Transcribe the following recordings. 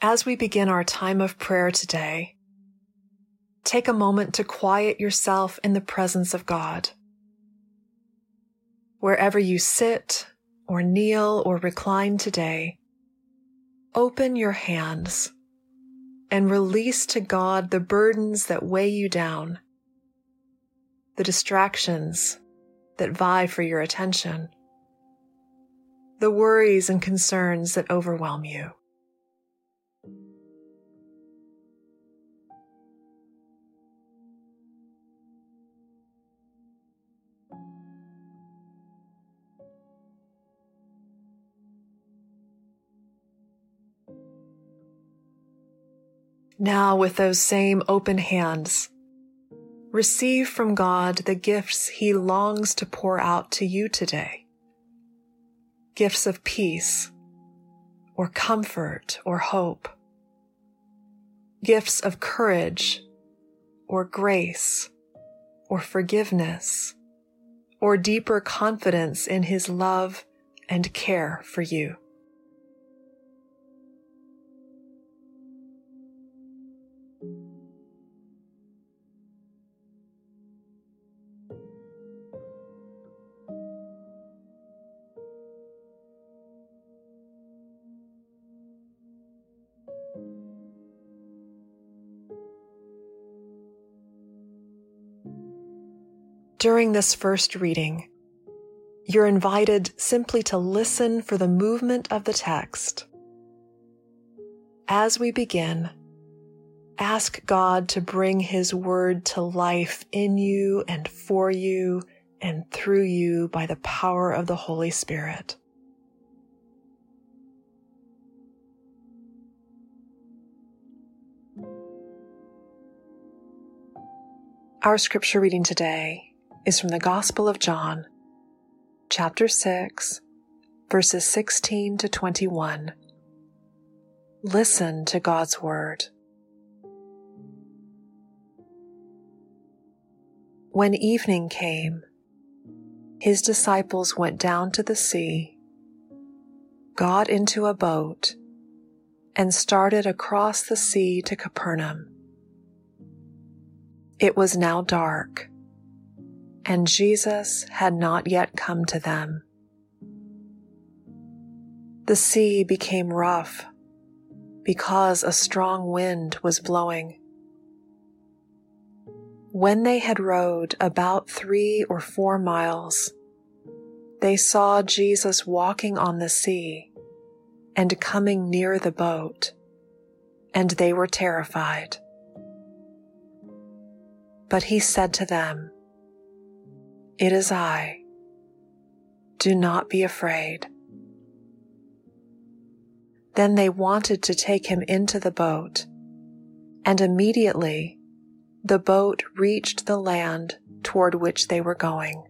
As we begin our time of prayer today, take a moment to quiet yourself in the presence of God. Wherever you sit or kneel or recline today, open your hands and release to God the burdens that weigh you down, the distractions that vie for your attention, the worries and concerns that overwhelm you. Now, with those same open hands, receive from God the gifts He longs to pour out to you today. Gifts of peace, or comfort, or hope. Gifts of courage, or grace, or forgiveness, or deeper confidence in His love and care for you. During this first reading, you're invited simply to listen for the movement of the text. As we begin, ask God to bring His word to life in you and for you and through you by the power of the Holy Spirit. Our scripture reading today is from the Gospel of John, chapter 6, verses 16 to 21. Listen to God's word. When evening came, His disciples went down to the sea, got into a boat, and started across the sea to Capernaum. It was now dark, and Jesus had not yet come to them. The sea became rough because a strong wind was blowing. When they had rowed about 3 or 4 miles, they saw Jesus walking on the sea and coming near the boat, and they were terrified. But He said to them, "It is I. Do not be afraid." Then they wanted to take Him into the boat, and immediately the boat reached the land toward which they were going.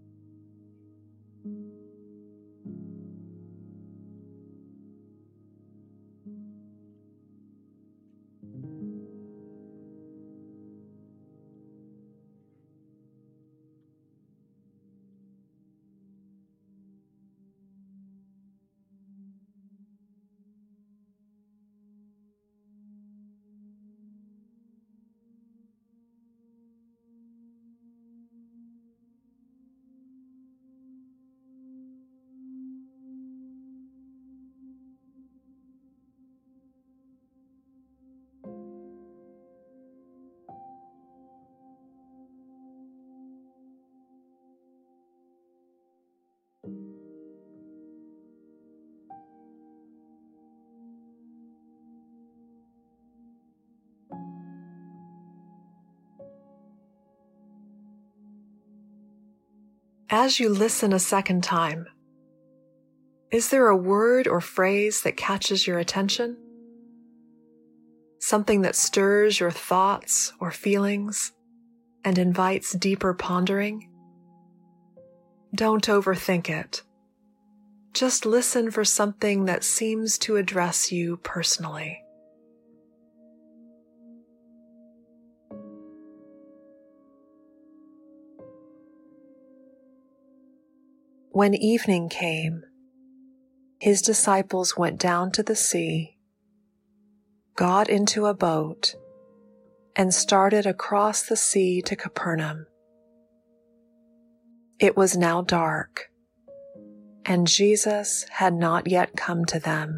As you listen a second time, is there a word or phrase that catches your attention? Something that stirs your thoughts or feelings and invites deeper pondering? Don't overthink it. Just listen for something that seems to address you personally. When evening came, His disciples went down to the sea, got into a boat, and started across the sea to Capernaum. It was now dark, and Jesus had not yet come to them.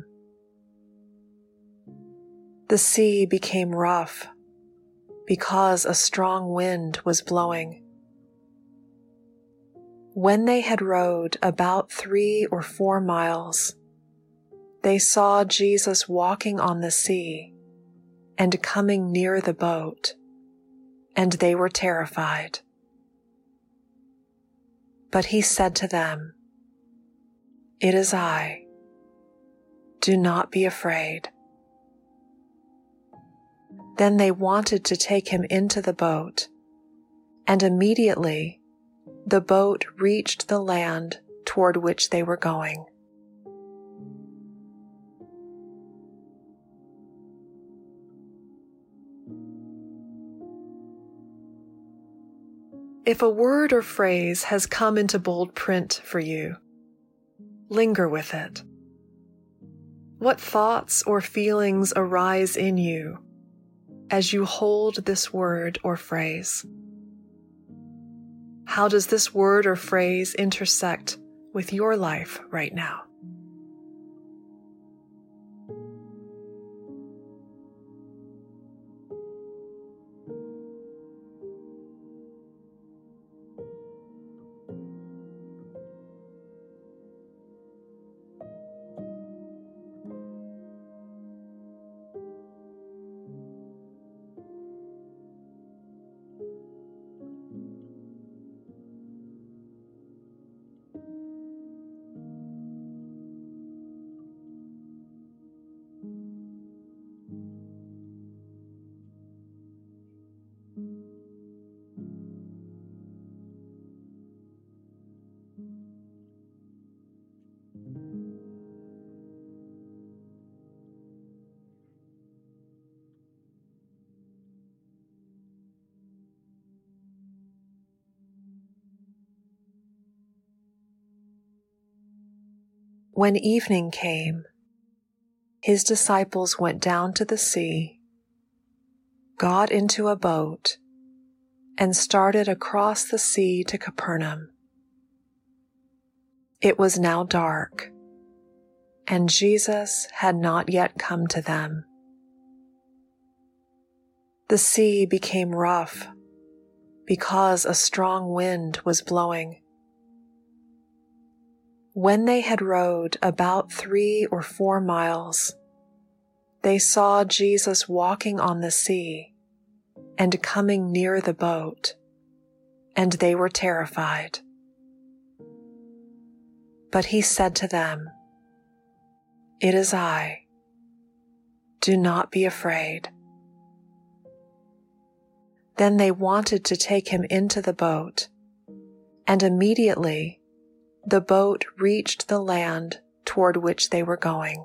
The sea became rough because a strong wind was blowing. When they had rowed about 3 or 4 miles, they saw Jesus walking on the sea and coming near the boat, and they were terrified. But he said to them, "It is I. Do not be afraid." Then they wanted to take him into the boat, and immediately the boat reached the land toward which they were going. If a word or phrase has come into bold print for you, linger with it. What thoughts or feelings arise in you as you hold this word or phrase? How does this word or phrase intersect with your life right now? When evening came, his disciples went down to the sea, got into a boat, and started across the sea to Capernaum. It was now dark, and Jesus had not yet come to them. The sea became rough because a strong wind was blowing. When they had rowed about 3 or 4 miles, they saw Jesus walking on the sea and coming near the boat, and they were terrified. But he said to them, "It is I. Do not be afraid." Then they wanted to take him into the boat, and immediately the boat reached the land toward which they were going.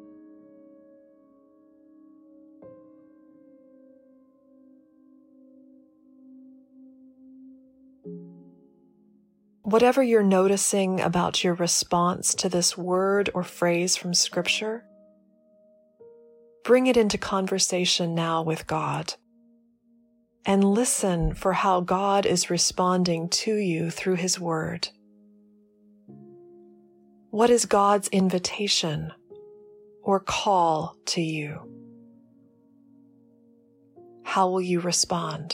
Whatever you're noticing about your response to this word or phrase from Scripture, bring it into conversation now with God, and listen for how God is responding to you through His Word. What is God's invitation or call to you? How will you respond?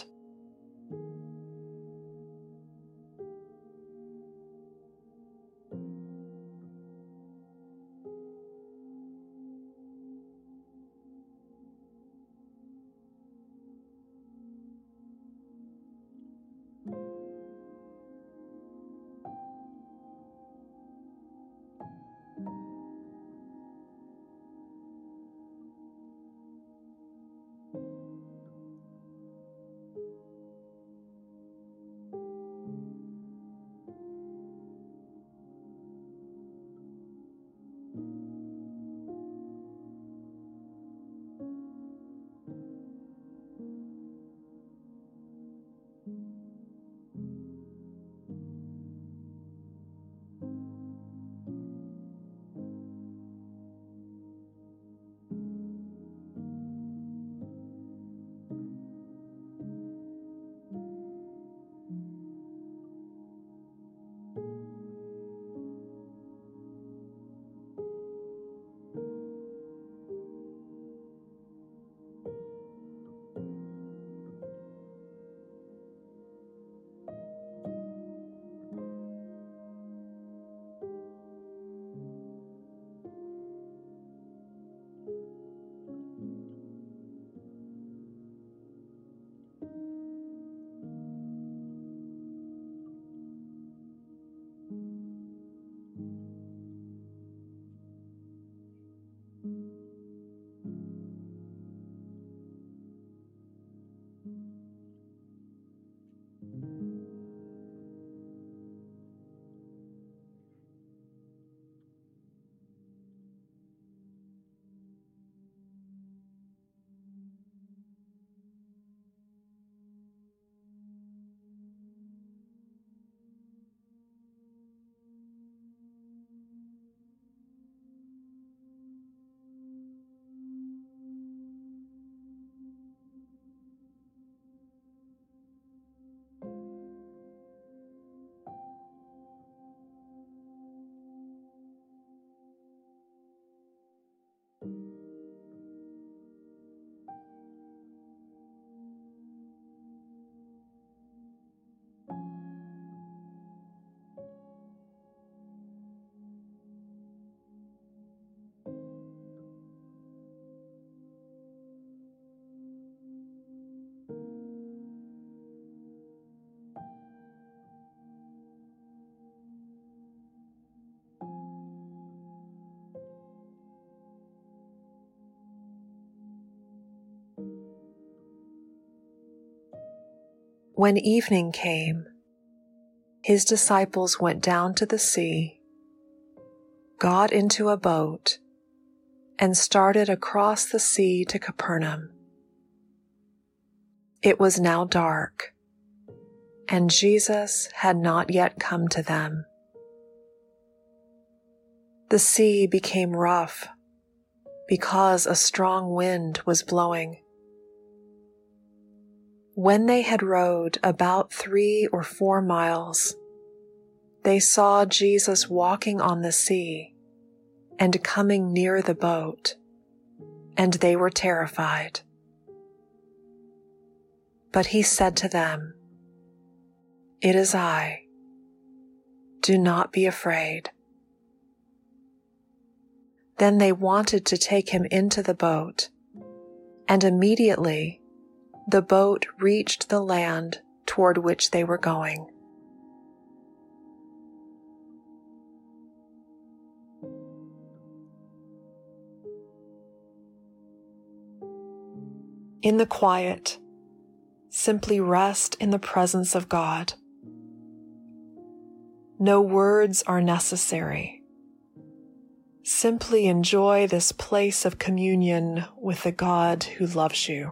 When evening came, his disciples went down to the sea, got into a boat, and started across the sea to Capernaum. It was now dark, and Jesus had not yet come to them. The sea became rough because a strong wind was blowing. When they had rowed about 3 or 4 miles, they saw Jesus walking on the sea and coming near the boat, and they were terrified. But he said to them, "It is I. Do not be afraid." Then they wanted to take him into the boat, and immediately the boat reached the land toward which they were going. In the quiet, simply rest in the presence of God. No words are necessary. Simply enjoy this place of communion with the God who loves you.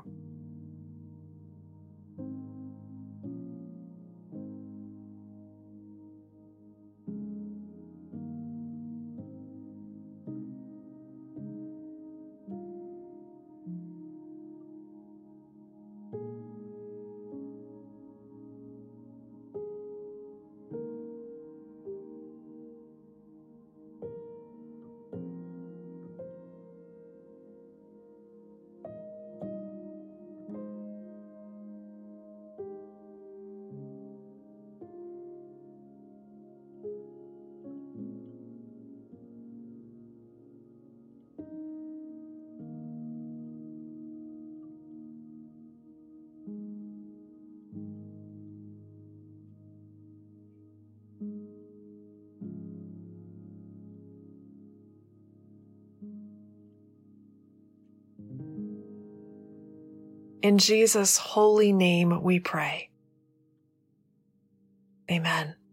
In Jesus' holy name we pray. Amen.